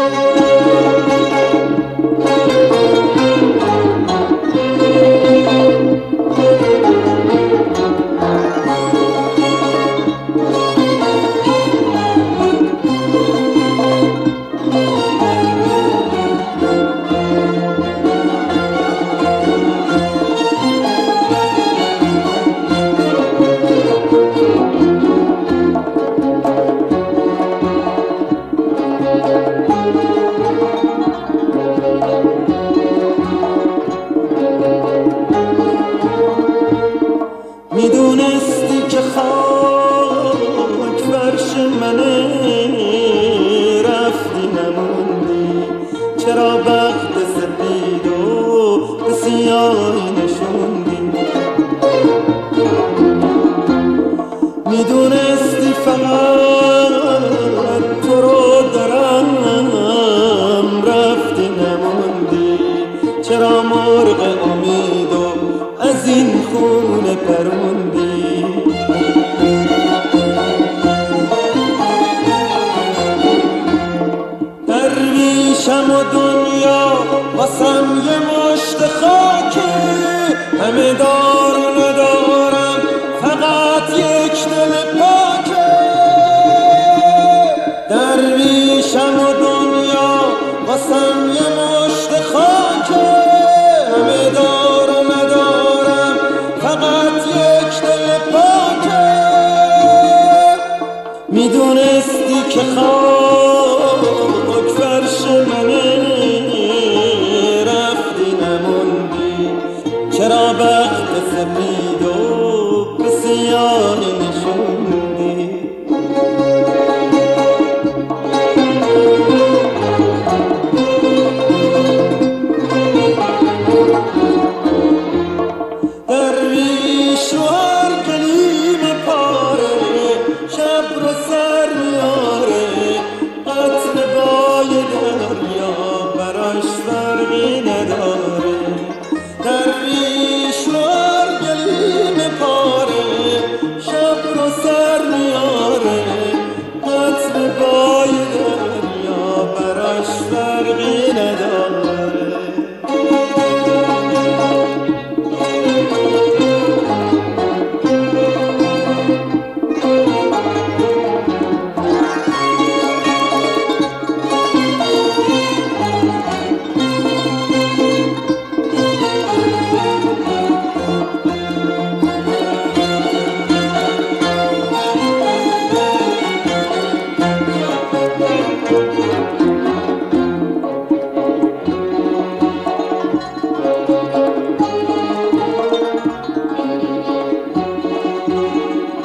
میدونستی که خاک فرش منه، رفتی نموندی. چرا بخت سپید و به سیاهی نشوندی؟ میدونستی فقط تو رو دارم، رفتی نموندی. چرا مرغ امیدو از این خونه پروندی؟ درویشم و دنیا واسم یه مشت خاکه، همه دار ندارم فقط یک دل پاکه. درویشم و دنیا واسم یه مشت خاکه، همه دار ندارم فقط یک دل پاکه. میدونستی که خاک فرش منه، رفتی نموندی. چرا بخت سپید و به سیاهی نشوندی؟ درویش رو هر گلیم پاره، شب رو سر میاره. قطر بای دریا براش فرقی نداره. درویش رو هر گلیم پاره، شب رو سر میاره. قطر بای دریا براش فرقی نداره.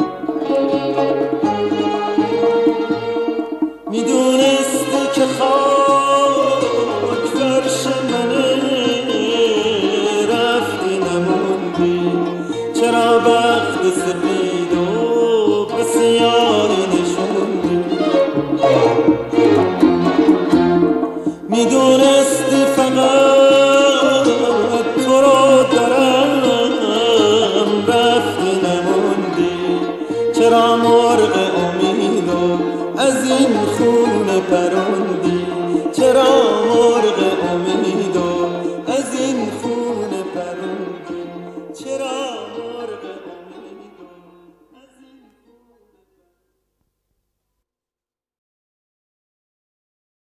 میدونستی که